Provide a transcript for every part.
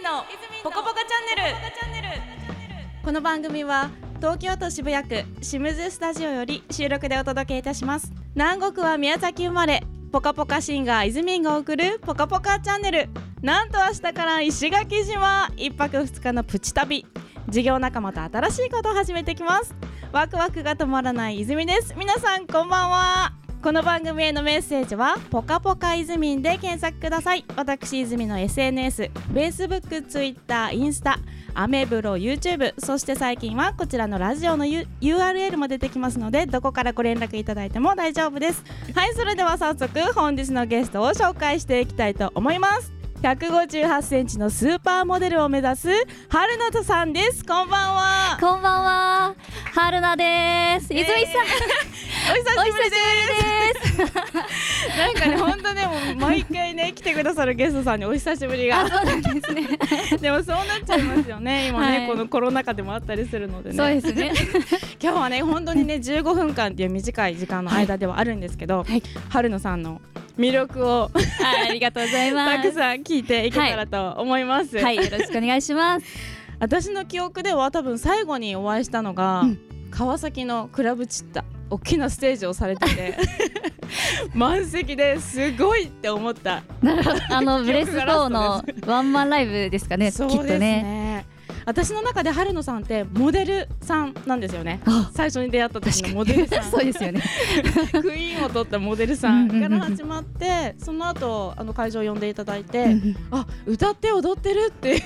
のポコポカチャンネル。この番組は東京都渋谷区清水スタジオより収録でお届けいたします。南国は宮崎生まれ、ポカポカシンガーイズミンが送るポカポカチャンネル。なんと明日から石垣島1泊2日のプチ旅、事業仲間と新しいことを始めてきます。ワクワクが止まらない泉です。皆さんこんばんは。この番組へのメッセージはポカポカイズミンで検索ください。私泉の SNS、 Facebook、Twitter、インスタ、アメブロ、YouTube、 そして最近はこちらのラジオの、URL も出てきますので、どこからご連絡いただいても大丈夫です。はい、それでは早速本日のゲストを紹介していきたいと思います。158センチのスーパーモデルを目指す春菜さんです。こんばんは。 こんばんは、春菜です。泉さん、 お久しぶりですなんかね、本当ね、もう毎回ね来てくださるゲストさんにお久しぶりがそうなんですねでもそうなっちゃいますよね今ね、 はい、 このコロナ禍でもあったりするのでね。 そうですね今日はね本当にね15分間っていう短い時間の間ではあるんですけど、はい、春菜さんの魅力をありがとうございますたくさん聞いていけたらと思います。 はい、よろしくお願いします私の記憶では多分最後にお会いしたのが、川崎のクラブチッタ、大きなステージをされてて満席ですごいって思った。 なるほど、ブレス4のワンマンライブですかね。 そうですね、 きっとね。 私の中で春菜さんってモデルさんなんですよね。最初に出会った時のモデルさんそうですよねクイーンを取ったモデルさんから始まってその後会場を呼んでいただいてあ、歌って踊ってるっていう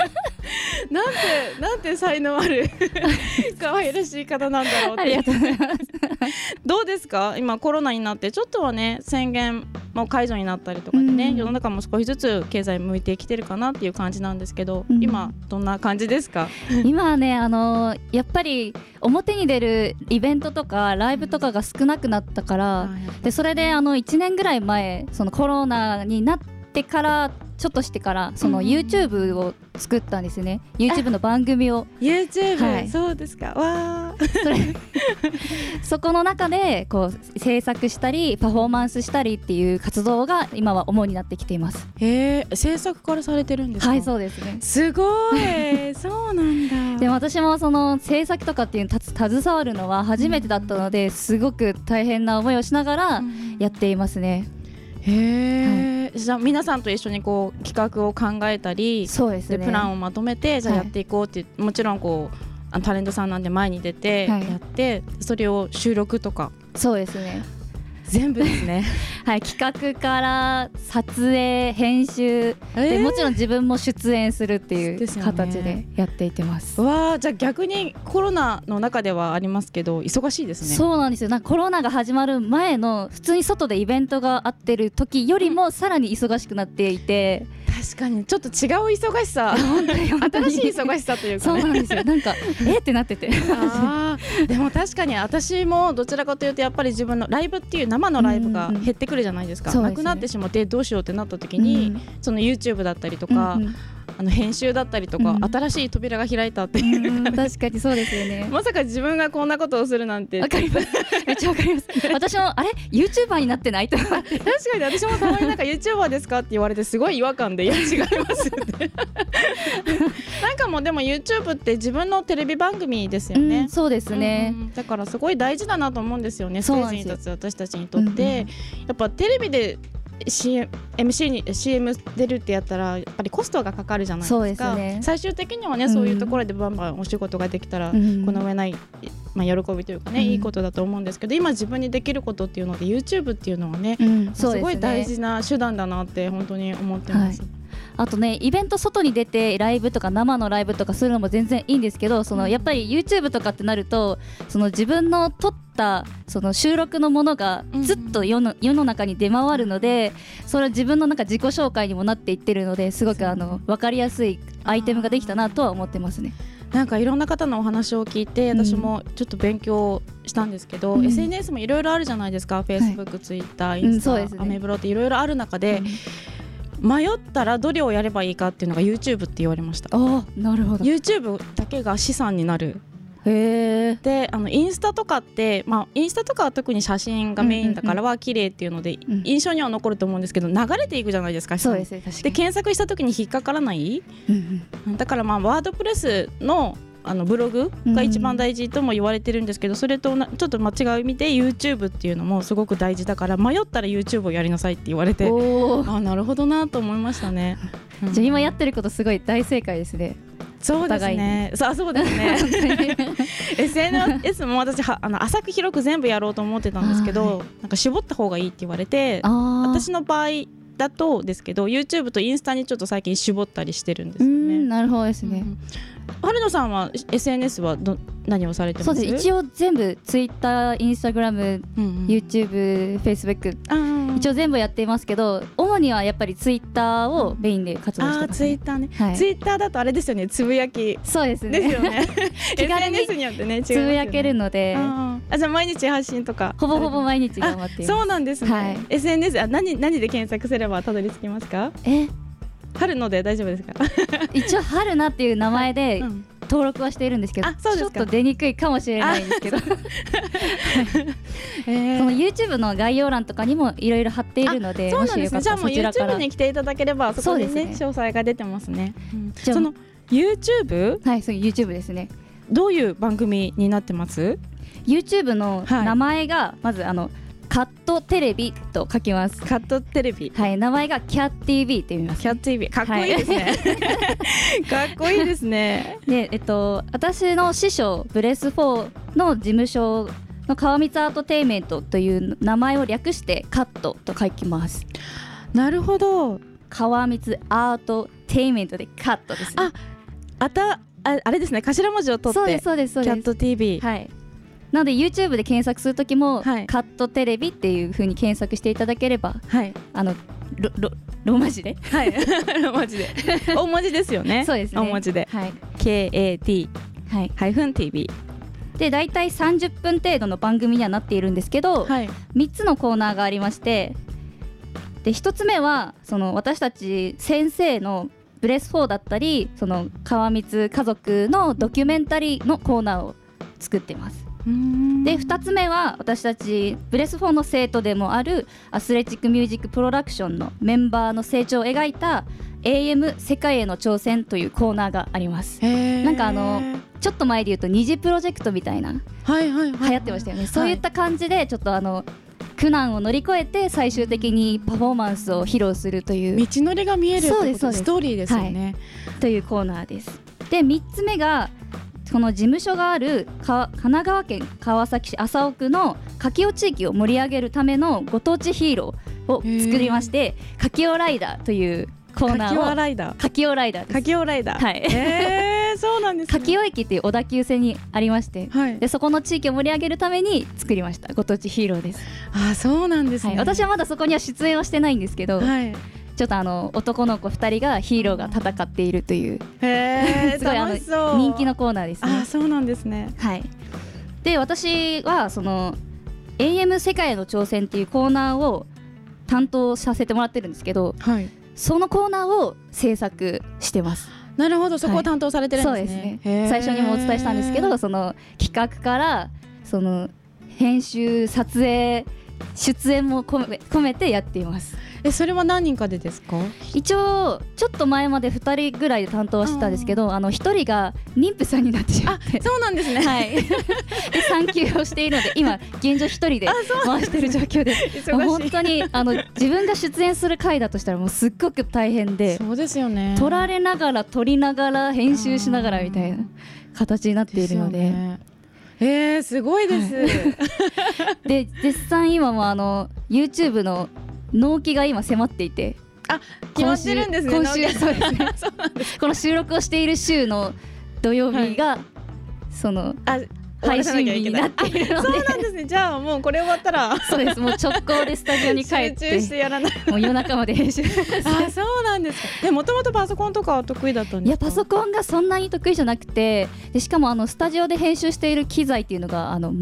なんて才能ある可愛らしい方なんだろうって。 ありがとうございますどうですか、今コロナになってちょっとはね宣言も解除になったりとかでね、世の中も少しずつ経済向いてきてるかなっていう感じなんですけど、今どんな感じですか？ 今はね、やっぱり表に出るイベントとかライブとかが少なくなったから、でそれで1年ぐらい前、そのコロナになってからちょっとしてからその YouTube を作ったんですね。 YouTube の番組を YouTube、 はい、 そうですか。わそこの中でこう制作したりパフォーマンスしたりっていう活動が今は主になってきています。 制作からされてるんですか？ はい、そうですね。 すごいそうなんだ。 でも私もその制作とかっていうの携わるのは初めてだったので、すごく大変な思いをしながらやっていますね。 へー、じゃあ皆さんと一緒にこう企画を考えたり、 そうですね、 プランをまとめてじゃあやっていこうって、もちろんこうタレントさんなんで前に出てやって、それを収録とか。 そうですね、 全部ですねはい、企画から撮影、編集、でもちろん自分も出演するっていう形でやっていってます。 わー、じゃあ逆にコロナの中ではありますけど忙しいですね。 そうなんですよ。なんかコロナが始まる前の普通に外でイベントがあってる時よりもさらに忙しくなっていて、 確かにちょっと違う忙しさ新しい忙しさというかね。 そうなんですよ。なんかってなっててでも確かに私もどちらかというとやっぱり自分のライブっていう生のライブが減ってくるじゃないですか。なくなってしまってどうしようってなった時に、その YouTube だったりとか、編集だったりとか、新しい扉が開いたっていう確かにそうですよね。 まさか自分がこんなことをするなんて。 わかりますめっちゃわかります私もあれ YouTuber になってないと思って確かに私もたまになんか YouTuber ですかって言われてすごい違和感で、いや違いますってなんかもうでも YouTube って自分のテレビ番組ですよね。 そうですね、 だからすごい大事だなと思うんですよね。ステージに立つ私たちにとって、やっぱテレビでMC に CM 出るってやったらやっぱりコストがかかるじゃないですか。そうですね、最終的にはね、そういうところでバンバンお仕事ができたら、この上ない、喜びというかね、いいことだと思うんですけど、今自分にできることっていうので YouTube っていうのはね、すごい大事な手段だなって本当に思ってます。 あとね、イベント外に出てライブとか生のライブとかするのも全然いいんですけど、そのやっぱり YouTube とかってなると、その自分の撮ったその収録のものがずっと世の中に出回るので、それは自分のなんか自己紹介にもなっていってるので、すごく分かりやすいアイテムができたなとは思ってますね。 なんかいろんな方のお話を聞いて私もちょっと勉強したんですけど、SNS もいろいろあるじゃないですか。 Facebook、Twitter、インスタ、アメブロっていろいろある中で、迷ったらどれをやればいいかっていうのが YouTube って言われました。 あ、なるほど。 YouTube だけが資産になるへでインスタとかって、インスタとかは特に写真がメインだからは綺麗っていうので印象には残ると思うんですけど、流れていくじゃないですか。 そうですね、確かに。 で検索した時に引っかからない、だからワードプレスのブログが一番大事とも言われてるんですけど、それとちょっと間違い見て YouTube っていうのもすごく大事だから、迷ったら YouTube をやりなさいって言われて、なるほどなと思いましたね。 じゃあ今やってることすごい大正解ですね。 そうですね。そうですね。SNS も私浅く広く全部やろうと思ってたんですけど、なんか絞った方がいいって言われて、私の場合だとですけど YouTube とインスタにちょっと最近絞ったりしてるんですよね。 なるほどですね。 春野さんは SNS は何をされてます？ そうです。一応全部 Twitter、Instagram、YouTube、Facebook、一応全部やっていますけど、主にはやっぱり Twitter をメインで活動してます。 Twitter ね。Twitter だとあれですよね、つぶやき。 そうですね。 ですよね。SNS によってね違いますよね。 つぶやけるので、 じゃあ毎日発信とかほぼほぼ毎日頑張っています。 そうなんですね。SNS 何で検索すればたどり着きますか？春野で大丈夫ですか？ 一応春菜っていう名前で登録はしているんですけど、ちょっと出にくいかもしれないんですけど、その YouTube の概要欄とかにもいろいろ貼っているので、 そうなんですね。じゃあもう YouTube に来ていただければそこにね詳細が出てますね。その YouTube？ はい、そう YouTube ですね。 どういう番組になってます？ YouTube の名前がまずカットテレビと書きます。 カットテレビ。 はい、名前がキャッ TV って言います。 キャッ TV、かっこいいですね。かっこいいですね。 で、私の師匠ブレス4の事務所の川光アートテイメントという名前を略してカットと書きます。 なるほど。 川光アートテイメントでカットですね。 あれですね。頭文字を取って。 そうです。 キャット TV。 はい。なので YouTube で検索するときも、カットテレビっていう風に検索していただければ、ローマ字で、ローマ字で大文字ですよね。 そうですね。 大文字で、KAT-TV でだいたい30分程度の番組にはなっているんですけど、3つのコーナーがありまして、で1つ目はその私たち先生のブレス4だったり、その川光家族のドキュメンタリーのコーナーを作っています。で2つ目は私たちブレス4の生徒でもあるアスレチックミュージックプロダクションのメンバーの成長を描いた AM 世界への挑戦というコーナーがあります。なんかちょっと前で言うと二次プロジェクトみたいな流行ってましたよね。そういった感じでちょっと苦難を乗り越えて最終的にパフォーマンスを披露するという道のりが見えるストーリーですよね、 というコーナーです。で3つ目がこの事務所がある神奈川県川崎市麻生区の柿尾地域を盛り上げるためのご当地ヒーローを作りまして、柿尾ライダーというコーナーを柿尾ライダーです。柿尾ライダー、はい、 そうなんですね。 柿尾駅っていう小田急線にありまして、でそこの地域を盛り上げるために作りましたご当地ヒーローです。 そうなんですね、 私はまだそこには出演はしてないんですけど、ちょっと男の子2人がヒーローが戦っているという、すごい人気のコーナーですね。 そうなんですね。 はい。で私はその AM 世界への挑戦っていうコーナーを担当させてもらってるんですけど、そのコーナーを制作してます。 なるほど、そこを担当されてるんですね。 そうですね。最初にもお伝えしたんですけど、その企画からその編集、撮影、出演も込めてやっています。 それは何人かでですか？ 一応ちょっと前まで2人ぐらいで担当はしてたんですけど、1人が妊婦さんになってしまって、 そうなんですね。 はい。で産休をしているので今現状1人で回している状況で、本当に自分が出演する回だとしたらもうすっごく大変で、 そうですよね。 撮られながら撮りながら編集しながらみたいな形になっているので。 すごいです。 で絶賛今もYouTube の納期が今迫っていて、 決まってるんですね。 今週そうですね。この収録をしている週の土曜日がその配信日になっているので、 そうなんですね。じゃあもうこれ終わったらそうです。もう直行でスタジオに帰って集中してやらない。 もう夜中まで編集。 そうなんですか。もともとパソコンとかは得意だったんですか？ いやパソコンがそんなに得意じゃなくて、でしかもスタジオで編集している機材っていうのがMac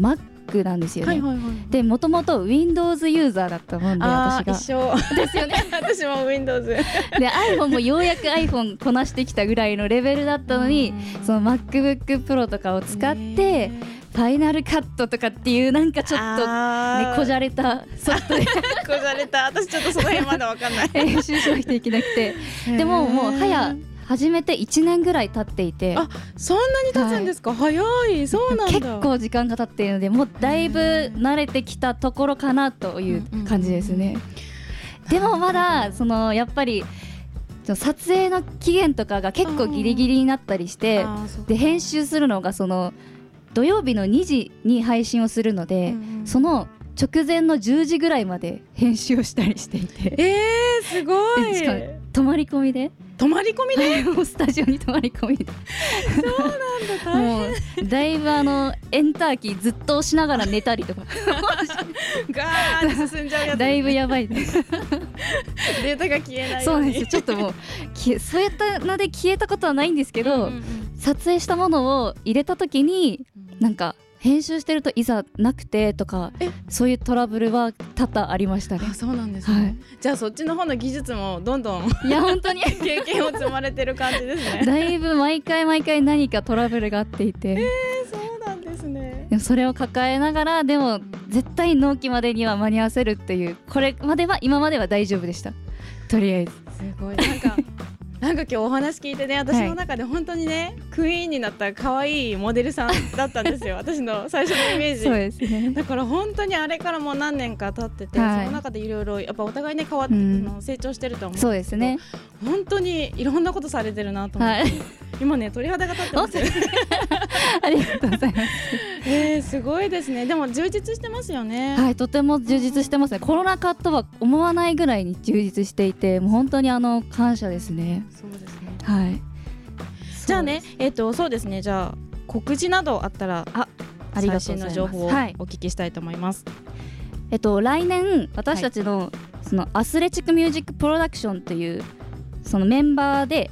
MacBook なんですよね、 はいはいはい、 でもともと Windows ユーザーだったもんで、私が一緒ですよね私も Windows で iPhone もようやく iPhone こなしてきたぐらいのレベルだったのに、その MacBook Pro とかを使ってファイナルカットとかっていうなんかちょっとねこじゃれたソフトでこじゃれた、私ちょっとその辺まだわかんない編集しなくていけなくてでももう始めて1年ぐらい経っていて、 あ、そんなに経つんですか、早い、そうなんだ。 結構時間が経っているので、もうだいぶ慣れてきたところかなという感じですね、でもまだそのやっぱり撮影の期限とかが結構ギリギリになったりして、で編集するのがその土曜日の2時に配信をするので、その直前の10時ぐらいまで編集をしたりしていて、 すごい。 しかも泊まり込みでスタジオに泊まり込みでそうなんだ、 もうだいぶエンターキーずっと押しながら寝たりとかガーッと進んじゃうやつ、 だいぶやばいですデータが消えないように。 そうなんですよ、ちょっともうそういったので消えたことはないんですけど、撮影したものを入れた時になんか編集してるといざなくてとか、そういうトラブルは多々ありましたね。 あ、そうなんですね、じゃあそっちの方の技術もどんどんいや本当に経験を積まれてる感じですねだいぶ毎回何かトラブルがあっていて、 そうなんですね。 でもそれを抱えながら、でも絶対納期までには間に合わせるっていう、これまでは今までは大丈夫でした、とりあえず。 すごい、なんか今日お話聞いてね、私の中で本当にね、クイーンになった可愛いモデルさんだったんですよ私の最初のイメージ。 そうですね、 だから本当にあれからもう何年か経ってて、その中でいろいろやっぱお互いね変わって、成長してると思うんですけど、 そうですね、 本当にいろんなことされてるなと思って、今ね鳥肌が立ってますありがとうございますすごいですね。でも充実してますよね。 はい、とても充実してますね。コロナ禍とは思わないぐらいに充実していて、もう本当に感謝ですね。 そうですね。 はい。 じゃあね、そうですね。じゃあ告知などあったら最新の情報をお聞きしたいと思います。 来年私たちのそのアスレチックミュージックプロダクションというそのメンバーで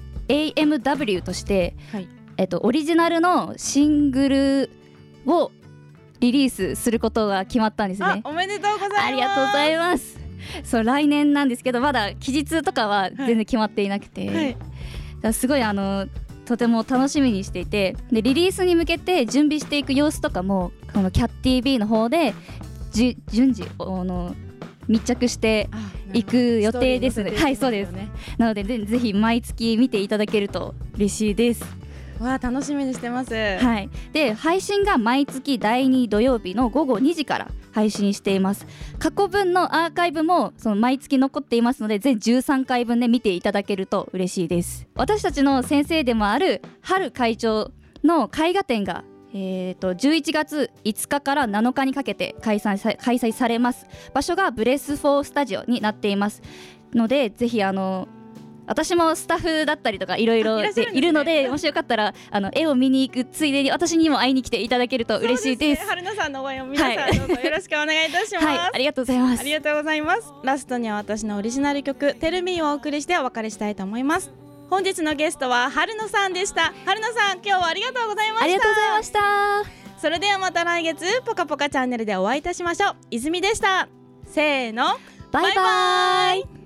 AMW として、オリジナルのシングルをリリースすることが決まったんですね。 おめでとうございます。 ありがとうございます。そう、来年なんですけど、まだ期日とかは全然決まっていなくて、すごいとても楽しみにしていて、でリリースに向けて準備していく様子とかもこの CAT-TV の方で順次密着していく予定ですので、はい、そうです。なのでぜひ毎月見ていただけると嬉しいです。 わあ、楽しみにしてます。 はい。で配信が毎月第2土曜日の午後2時から配信しています。過去分のアーカイブもその毎月残っていますので、全13回分で見ていただけると嬉しいです。私たちの先生でもある春会長の絵画展が11月5日から7日にかけて開催されます。場所がブレスフォースタジオになっていますので、ぜひ私もスタッフだったりとかいろいろいるので、もしよかったら絵を見に行くついでに私にも会いに来ていただけると嬉しいです。 春菜さんの応援を皆さんどうぞよろしくお願いいたします。 はい、ありがとうございます。 ありがとうございます。ラストには私のオリジナル曲テルミーをお送りしてお別れしたいと思います。本日のゲストは春野さんでした。春野さん、今日はありがとうございました。 ありがとうございました。 それではまた来月ぽかぽかチャンネルでお会いいたしましょう。泉でした。せーの、バイバイ。